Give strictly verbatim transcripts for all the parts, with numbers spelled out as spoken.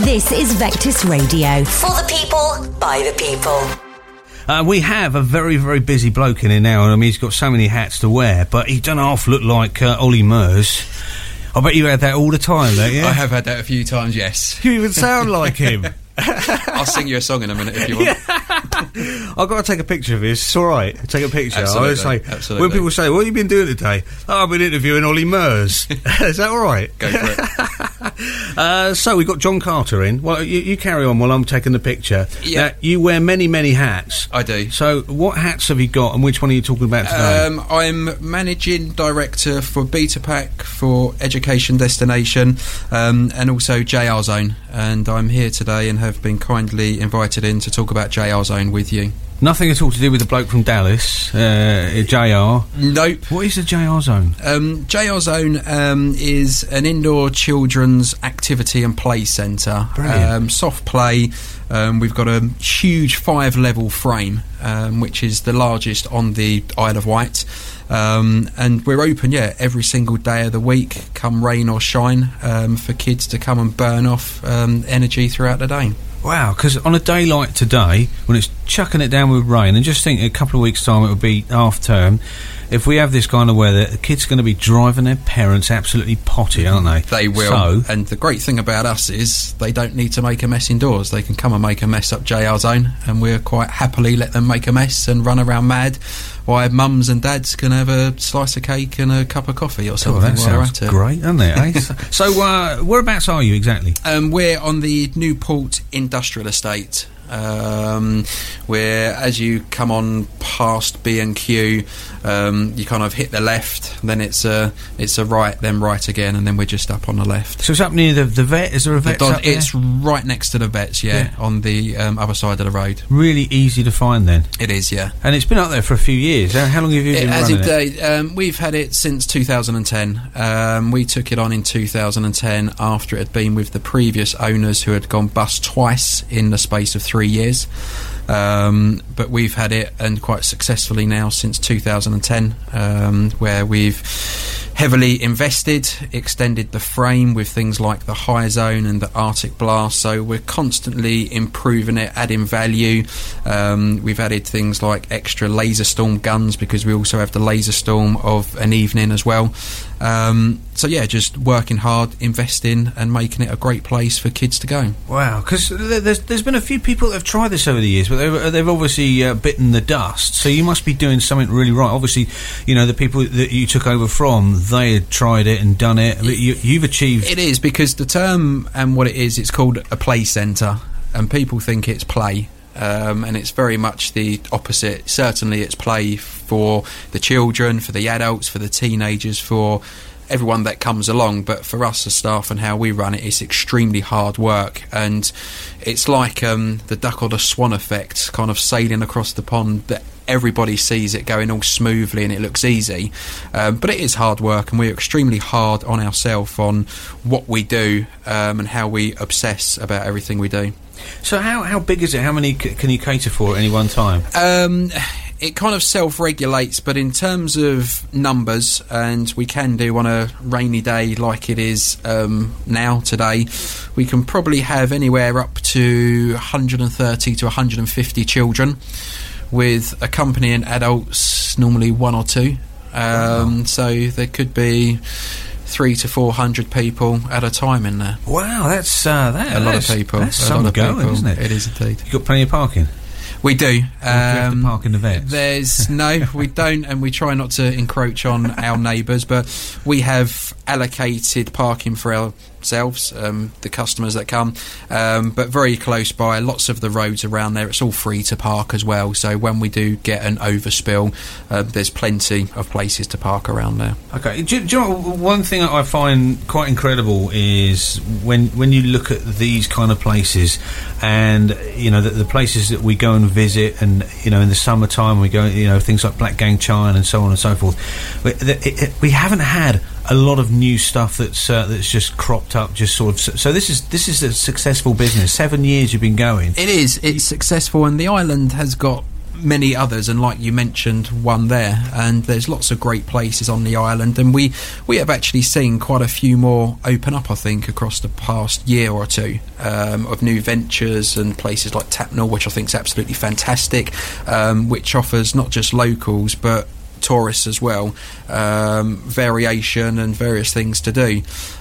This is Vectis Radio. For the people, by the people. Uh, we have a very, very busy bloke in here now. I mean, he's got so many hats to wear, but he don't half look like uh, Ollie Murs. I bet you had that all the time, don't you? I have had that a few times, yes. You even sound like him. I'll sing you a song in a minute if you want. Yeah. I've got to take a picture of this. It's all right. Take a picture. Absolutely. I always say, Absolutely. when people say, what have you been doing today? Oh, I've been interviewing Ollie Murs. Is that all right? Go for it. uh, so we've got John Carter in. Well, you, you carry on while I'm taking the picture. Yeah. Now, you wear many, many hats. I do. So what hats have you got and which one are you talking about today? Um, I'm managing director for Beta Pack, for Education Destination, um, and also J R Zone. And I'm here today and have been kindly invited in to talk about J R Zone with you. Nothing at all to do with the bloke from Dallas, uh, J R. Nope. What is the J R Zone? Um, J R Zone um, is an indoor children's activity and play centre. Um, soft play. Um, we've got a huge five-level frame, um, which is the largest on the Isle of Wight. Um, and we're open, yeah, every single day of the week, come rain or shine, um, for kids to come and burn off um, energy throughout the day. Wow, because on a day like today, when it's chucking it down with rain, and just think in a couple of weeks' time it will be half term, if we have this kind of weather, the kids are going to be driving their parents absolutely potty, aren't they? They will. So, and the great thing about us is they don't need to make a mess indoors. They can come and make a mess up J R Zone, and we're quite happily let them make a mess and run around mad, while mums and dads can have a slice of cake and a cup of coffee or something. Oh, that while sounds they're at it. great, doesn't it? Eh? So, uh, whereabouts are you exactly? Um, we're on the Newport Industrial Estate. Um, where as you come on past B and Q, um, you kind of hit the left, then it's a it's a right, then right again, and then we're just up on the left. So it's up near the, the vet. Is there a vet? The Don- it's right next to the vets, yeah, yeah. on the um, other side of the road. Really easy to find then. It is, yeah. And it's been up there for a few years. How, how long have you it, been as running it? it? Um, we've had it since two thousand ten. Um, we took it on in two thousand ten after it had been with the previous owners who had gone bust twice in the space of three years. Um, but we've had it, and quite successfully now, since two thousand ten, um, where we've heavily invested, extended the frame with things like the High Zone and the Arctic Blast, so we're constantly improving it, adding value. Um, we've added things like extra laser storm guns, because we also have the laser storm of an evening as well. Um, so yeah, just working hard, investing, and making it a great place for kids to go. Wow, because there's, there's been a few people that have tried this over the years, but they've, they've obviously uh, bitten the dust, so you must be doing something really right. Obviously, you know, the people that you took over from, they had tried it and done it. But you, you've achieved... It is, because the term and what it is, it's called a play centre, and people think it's play. Um, and it's very much the opposite. Certainly it's play for the children, for the adults, for the teenagers, for everyone that comes along. But for us as staff and how we run it, it's extremely hard work, and it's like um, the duck or the swan effect, kind of sailing across the pond, that everybody sees it going all smoothly and it looks easy, um, but it is hard work, and we're extremely hard on ourselves on what we do, um, and how we obsess about everything we do. So how how big is it? How many c- can you cater for at any one time? Um, it kind of self-regulates, but in terms of numbers, and we can do on a rainy day like it is um, now today, we can probably have anywhere up to one hundred thirty to one hundred fifty children, with accompanying adults, normally one or two. Um, wow. So there could be three to four hundred people at a time in there. Wow, that's uh, that, a lot that's, of people. That's a some lot of going, people. Isn't it? It is indeed. You got plenty of parking. We do. Um, do you have to park in the vets? There's no, we don't, and we try not to encroach on our neighbours, but we have allocated parking for ourselves, um, the customers that come, um, but very close by. Lots of the roads around there, it's all free to park as well. So when we do get an overspill, uh, there's plenty of places to park around there. Okay. Do, do you know, one thing I find quite incredible is when when you look at these kind of places, and you know the, the places that we go and visit, and you know in the summertime we go, you know things like Black Gang Chine and so on and so forth. We, it, it, we haven't had a lot of new stuff that's uh, that's just cropped up, just sort of. So this is this is a successful business. Seven years you've been going. It is. It's successful, and the island has got many others, and like you mentioned, one there, and there's lots of great places on the island, and we we have actually seen quite a few more open up, I think, across the past year or two, um, of new ventures and places like Tapnell, which I think is absolutely fantastic, um, which offers not just locals but tourists as well, um, variation and various things to do.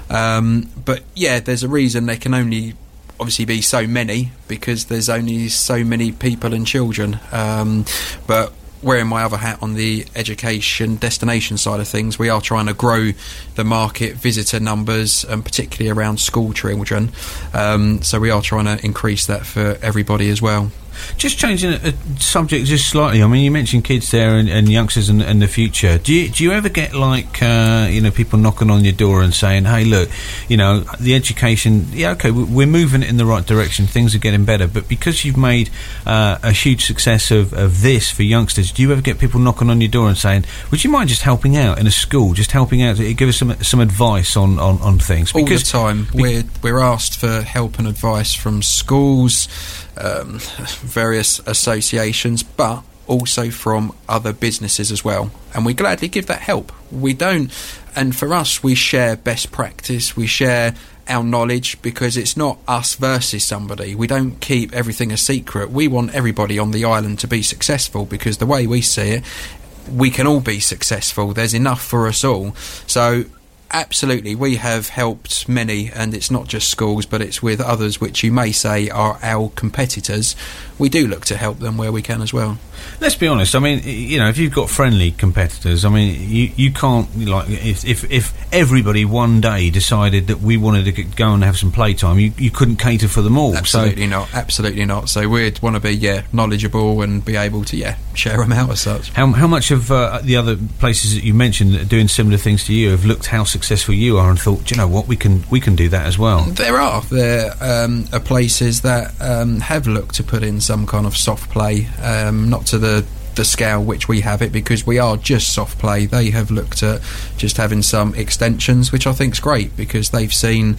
Um, but yeah, there's a reason there can only obviously be so many, because there's only so many people and children. Um, but wearing my other hat on the education destination side of things, we are trying to grow the market visitor numbers, and particularly around school children. Um, so we are trying to increase that for everybody as well. Just changing a, a subject just slightly. I mean, you mentioned kids there and, and youngsters and, and the future. Do you do you ever get like uh, you know, people knocking on your door and saying, "Hey, look, you know, the education, yeah, okay, we're moving in the right direction. Things are getting better, but because you've made uh, a huge success of, of this for youngsters, do you ever get people knocking on your door and saying, would you mind just helping out in a school, just helping out, to give us some some advice on, on, on things?" Because all the time, be- we're we're asked for help and advice from schools, Um, various associations, but also from other businesses as well, and we gladly give that help. We don't, and for us, we share best practice, we share our knowledge, because it's not us versus somebody. We don't keep everything a secret. We want everybody on the island to be successful, because the way we see it, we can all be successful. There's enough for us all. So absolutely, we have helped many, and it's not just schools, but it's with others which you may say are our competitors. We do look to help them where we can as well. Let's be honest, I mean, you know, if you've got friendly competitors, I mean, you, you can't, like, if, if if everybody one day decided that we wanted to go and have some playtime, you, you couldn't cater for them all. Absolutely so. not, absolutely not. So we'd want to be, yeah, knowledgeable and be able to, yeah, share them out as such. How, how much of uh, the other places that you mentioned that are doing similar things to you have looked how successful you are and thought, do you know what, we can we can do that as well? There are. There um, are places that um, have looked to put in some kind of soft play, um, not to the the scale which we have it, because we are just soft play. They have looked at just having some extensions, which I think is great, because they've seen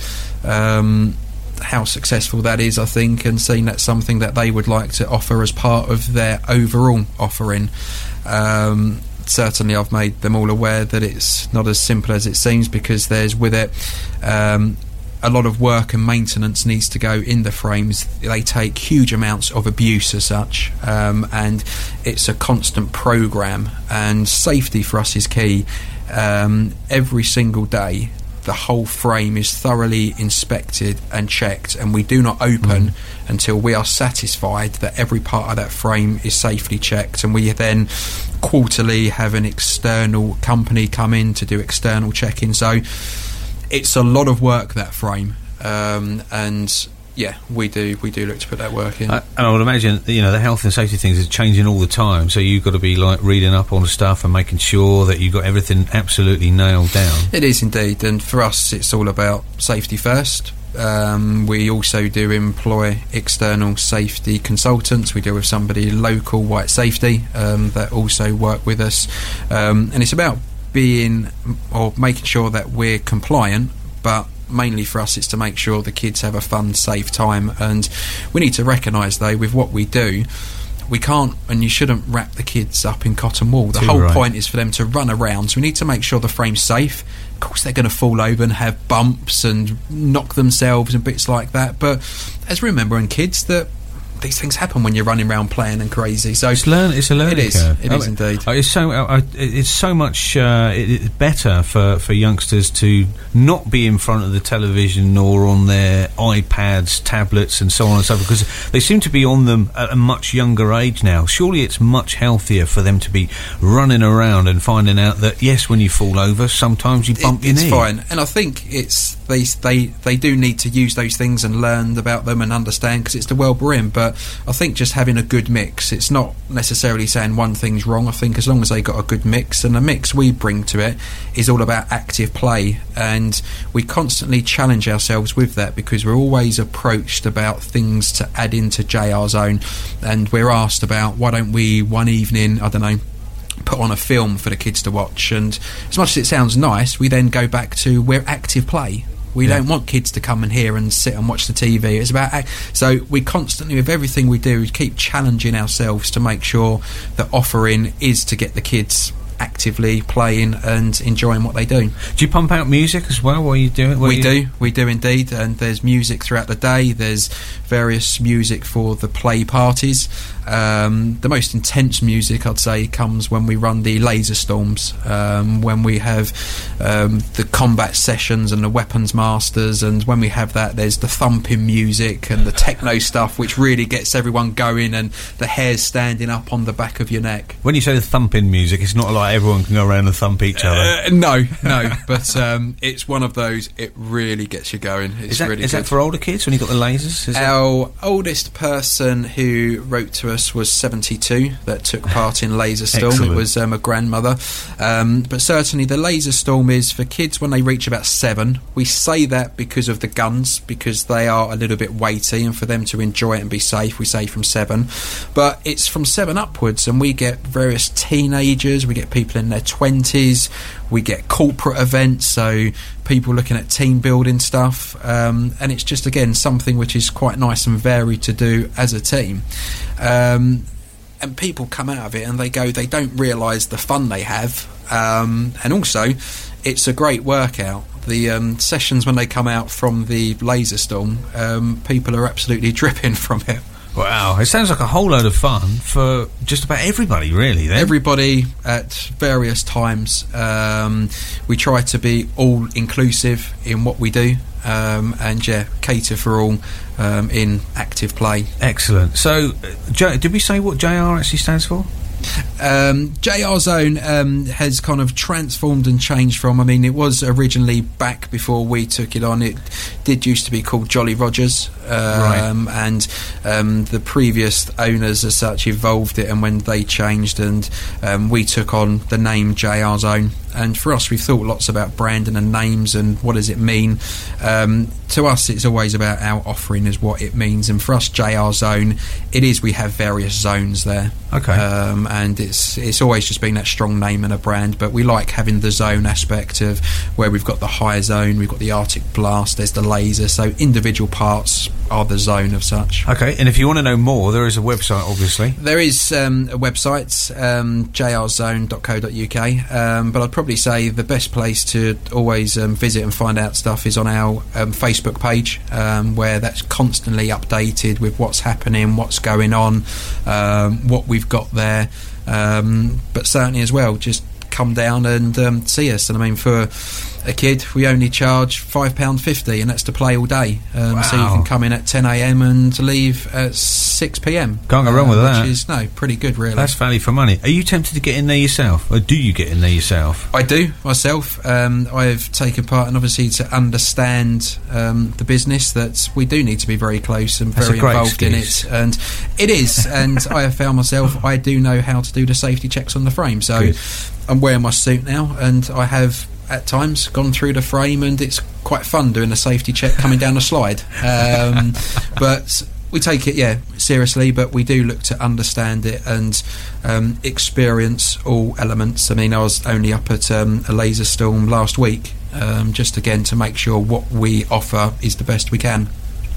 um, how successful that is, I think, and seen that's something that they would like to offer as part of their overall offering. Um, certainly I've made them all aware that it's not as simple as it seems, because there's with it um, a lot of work and maintenance needs to go in the frames. They take huge amounts of abuse as such, um, and it's a constant program, and safety for us is key. Um, every single day the whole frame is thoroughly inspected and checked, and we do not open mm. until we are satisfied that every part of that frame is safely checked, and we then quarterly have an external company come in to do external checking. So it's a lot of work, that frame, um, and yeah, we do we do look to put that work in. Uh, and I would imagine, you know, the health and safety things are changing all the time, so you've got to be like reading up on stuff and making sure that you've got everything absolutely nailed down. It is indeed, and for us it's all about safety first. Um, we also do employ external safety consultants. We deal with somebody local, White Safety, um, that also work with us, um, and it's about being or making sure that we're compliant, but mainly for us it's to make sure the kids have a fun, safe time. And we need to recognise, though, with what we do, we can't and you shouldn't wrap the kids up in cotton wool. The Too whole right. point is for them to run around, so we need to make sure the frame's safe. Of course they're going to fall over and have bumps and knock themselves and bits like that, but as remembering kids that these things happen when you're running around playing and crazy. So it's learn. It's a learning it is. curve. It I is mean, indeed. It's so. Uh, it's so much. Uh, it, it's better for, for youngsters to not be in front of the television or on their iPads, tablets, and so on and so forth, because they seem to be on them at a much younger age now. Surely it's much healthier for them to be running around and finding out that yes, when you fall over, sometimes you bump it, your it's knee. It's fine, and I think it's they they they do need to use those things and learn about them and understand, because it's the well-being. But I think just having a good mix, it's not necessarily saying one thing's wrong. I think as long as they got a good mix, and the mix we bring to it is all about active play, and we constantly challenge ourselves with that, because we're always approached about things to add into J R Zone, and we're asked about, why don't we one evening, I don't know, put on a film for the kids to watch. And as much as it sounds nice, we then go back to, we're active play. We Yeah. don't want kids to come in here and sit and watch the T V. It's about act- so we constantly, with everything we do, we keep challenging ourselves to make sure that offering is to get the kids actively playing and enjoying what they do. Do you pump out music as well while you do it? While We you- do, we do indeed, and there's music throughout the day. There's various music for the play parties. Um, the most intense music, I'd say, comes when we run the laser storms, um, when we have um, the combat sessions and the weapons masters, and when we have that, there's the thumping music and the techno stuff, which really gets everyone going, and the hairs standing up on the back of your neck. When you say the thumping music, it's not like everyone can go around and thump each other. Uh, no, no, but um, it's one of those. It really gets you going. It's Is that, really is good. that for older kids when you got the lasers? Is that- Our oldest person who wrote to us was seventy-two that took part in Laser Storm. Excellent. It was um, a grandmother. Um, but certainly the Laser Storm is for kids when they reach about seven. We say that because of the guns, because they are a little bit weighty, and for them to enjoy it and be safe, we say from seven. But it's from seven upwards, and we get various teenagers, we get people in their twenties, we get corporate events, so people looking at team building stuff, um, and it's just, again, something which is quite nice and varied to do as a team. Um, and people come out of it and they go, they don't realise the fun they have, um, and also it's a great workout. The um, sessions when they come out from the Laser Storm, um, people are absolutely dripping from it. Wow, it sounds like a whole load of fun for just about everybody, really. Then. Everybody at various times. Um, we try to be all inclusive in what we do, um, and yeah, cater for all um, in active play. Excellent. So, uh, J- did we say what J R actually stands for? Um, J R Zone um, has kind of transformed and changed from, I mean, it was originally back before we took it on, it did used to be called Jolly Rogers, um, Right. and um, the previous owners as such evolved it, and when they changed and um, we took on the name J R Zone, and for us we've thought lots about branding and names and what does it mean. Um, to us it's always about our offering is what it means, and for us J R Zone, it is, we have various zones there. Okay. Um, and it's it's always just been that strong name and a brand, but we like having the zone aspect of where we've got the high zone, we've got the Arctic Blast, there's the laser, so individual parts are the zone of such. Okay, and if you want to know more, there is a website, obviously. There is um, a website, um, j r zone dot co dot u k, um, but I'd probably say the best place to always um, visit and find out stuff is on our um, Facebook page, um, where that's constantly updated with what's happening, what's going on, um, what we've got there. Um, but certainly as well, just come down and um, see us. And I mean, for a kid, we only charge five pounds fifty, and that's to play all day. Um, Wow. So you can come in at ten a m and leave at six p m. Can't go wrong with that. Which is, no, pretty good, really. That's value for money. Are you tempted to get in there yourself? Or do you get in there yourself? I do, myself. Um, I have taken part, and obviously to understand um, the business, that we do need to be very close and That's very a great involved excuse. in it. And it is, and I have found myself, I do know how to do the safety checks on the frame. So Good. I'm wearing my suit now, and I have at times gone through the frame, and it's quite fun doing a safety check coming down the slide. Um, but we take it, yeah, seriously, but we do look to understand it and um, experience all elements. I mean, I was only up at um, a Laser Storm last week, um, just again to make sure what we offer is the best we can.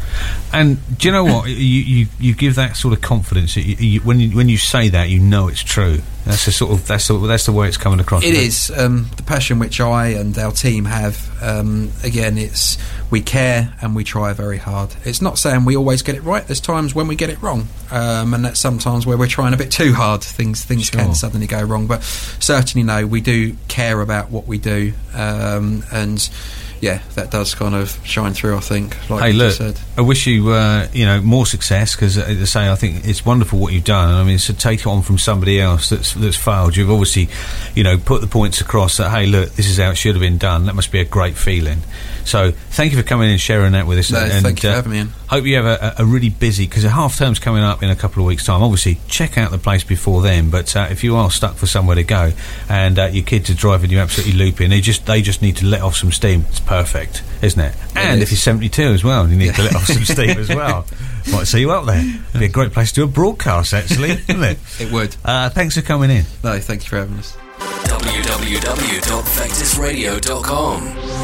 And do you know what? you, you you give that sort of confidence. You, you, when you when you say that, you know it's true. That's the sort of that's the, that's the way it's coming across. It is um, the passion which I and our team have. Um, again, it's we care and we try very hard. It's not saying we always get it right. There's times when we get it wrong, um, and that's sometimes where we're trying a bit too hard. Things things Sure. can suddenly go wrong, but certainly no, we do care about what we do, um, and yeah, that does kind of shine through, I think. Like Hey, you look, said. I wish you, uh, you know, more success, because, uh, as I say, I think it's wonderful what you've done. I mean, to take it on from somebody else that's that's failed, you've obviously, you know, put the points across that, hey, look, this is how it should have been done. That must be a great feeling. So, thank you for coming in and sharing that with us. No, and, thank you uh, for having me in. Hope you have a, a really busy, because the half term's coming up in a couple of weeks' time. Obviously, check out the place before then. But uh, if you are stuck for somewhere to go, and uh, your kids are driving you absolutely looping, they just they just need to let off some steam. It's perfect, isn't it? And is. if you're seventy-two as well, you need to let off some steam as well. Might see you up there. It'd be a great place to do a broadcast, actually, wouldn't it? It would. Uh, thanks for coming in. No, thank you for having us. w w w dot vectis radio dot com